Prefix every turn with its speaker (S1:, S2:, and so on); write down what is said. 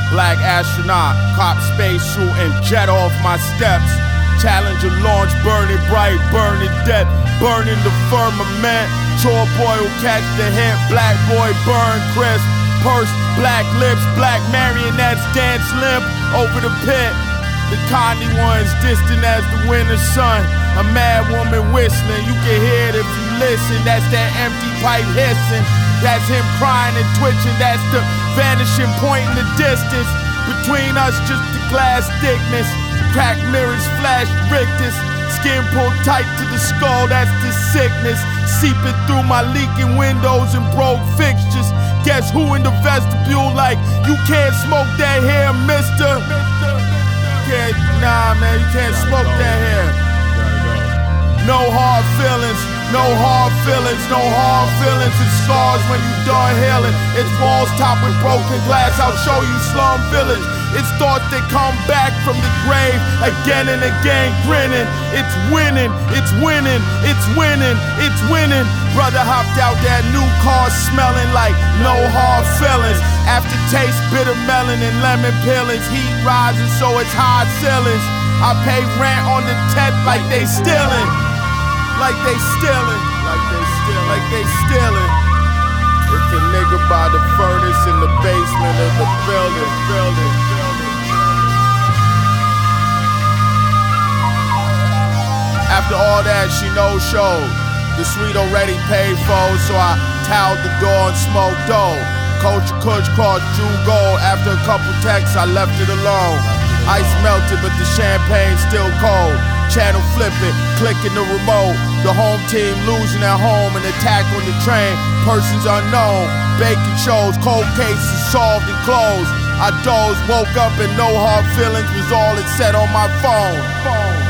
S1: Black astronaut, cop space shooting jet off my steps. Challenger launch, burning bright, burning death, burning the firmament. Chore boy will catch the hint, black boy burn crisp. Purse, black lips, black marionettes dance limp over the pit. The Connie one's distant as the winter sun. A mad woman whistling, you can hear it if you listen. That's that empty pipe hissing. That's him crying and twitching. That's the vanishing point in the distance. Between us, just the glass thickness. Cracked mirrors flash rictus. Skin pulled tight to the skull, that's the sickness. Seeping through my leaking windows and broke fixtures. Guess who in the vestibule like, you can't smoke that hair, mister. Nah, man, you can't smoke that hair. No hard feelings, no hard feelings, no hard feelings. It's scars when you done healing. It's walls topped with broken glass, I'll show you slum village. It's thoughts that come back from the grave again and again, grinning. It's winning, it's winning, it's winning, it's winning. Brother hopped out that new car smelling like no hard feelings. Aftertaste, bitter melon and lemon peelings. Heat rising so it's high ceilings. I pay rent on the 10th like they stealing. Like they stealing. Like they stealing. Like they stealing. It's a nigga by the furnace in the basement of the building. After all that, she no-showed. The suite already paid for, so I toweled the door and smoked dope. Culture Kush crossed Jew gold. After a couple texts, I left it alone. Ice melted, but the champagne's still cold. Channel flipping, clicking the remote. The home team losing at home, an attack on the train. Persons unknown, baking shows, cold cases solved and closed. I dozed, woke up and no hard feelings was all it said on my phone.